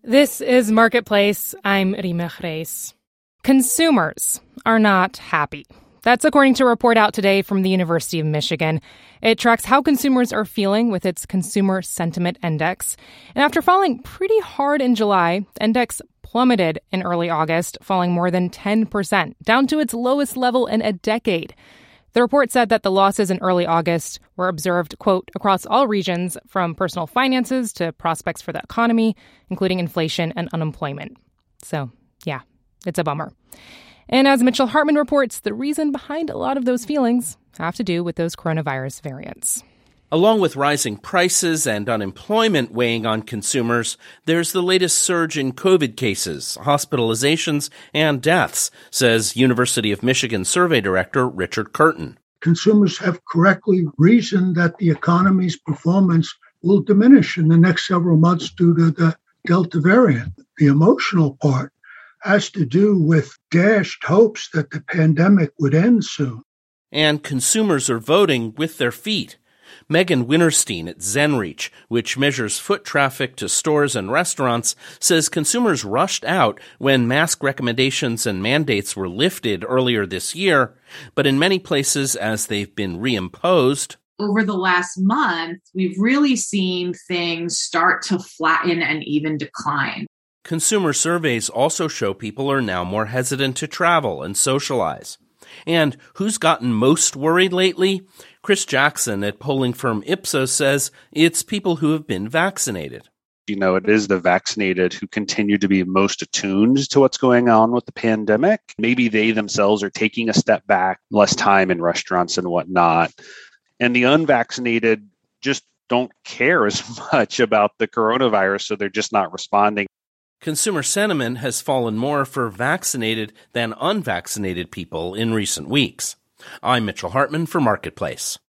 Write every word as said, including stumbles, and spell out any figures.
This is Marketplace. I'm Rima Reis. Consumers are not happy. That's according to a report out today from the University of Michigan. It tracks how consumers are feeling with its Consumer Sentiment Index. And after falling pretty hard in July, the index plummeted in early August, falling more than ten percent, down to its lowest level in a decade. The report said that the losses in early August were observed, quote, across all regions, from personal finances to prospects for the economy, including inflation and unemployment. So, yeah, it's a bummer. And as Mitchell Hartman reports, the reason behind a lot of those feelings have to do with those coronavirus variants. Along with rising prices and unemployment weighing on consumers, there's the latest surge in COVID cases, hospitalizations, and deaths, says University of Michigan Survey Director Richard Curtin. Consumers have correctly reasoned that the economy's performance will diminish in the next several months due to the Delta variant. The emotional part has to do with dashed hopes that the pandemic would end soon. And consumers are voting with their feet. Megan Winterstein at ZenReach, which measures foot traffic to stores and restaurants, says consumers rushed out when mask recommendations and mandates were lifted earlier this year, but in many places, as they've been reimposed, over the last month, we've really seen things start to flatten and even decline. Consumer surveys also show people are now more hesitant to travel and socialize. And who's gotten most worried lately? Chris Jackson at polling firm Ipsos says it's people who have been vaccinated. You know, it is the vaccinated who continue to be most attuned to what's going on with the pandemic. Maybe they themselves are taking a step back, less time in restaurants and whatnot. And the unvaccinated just don't care as much about the coronavirus, so they're just not responding. Consumer sentiment has fallen more for vaccinated than unvaccinated people in recent weeks. I'm Mitchell Hartman for Marketplace.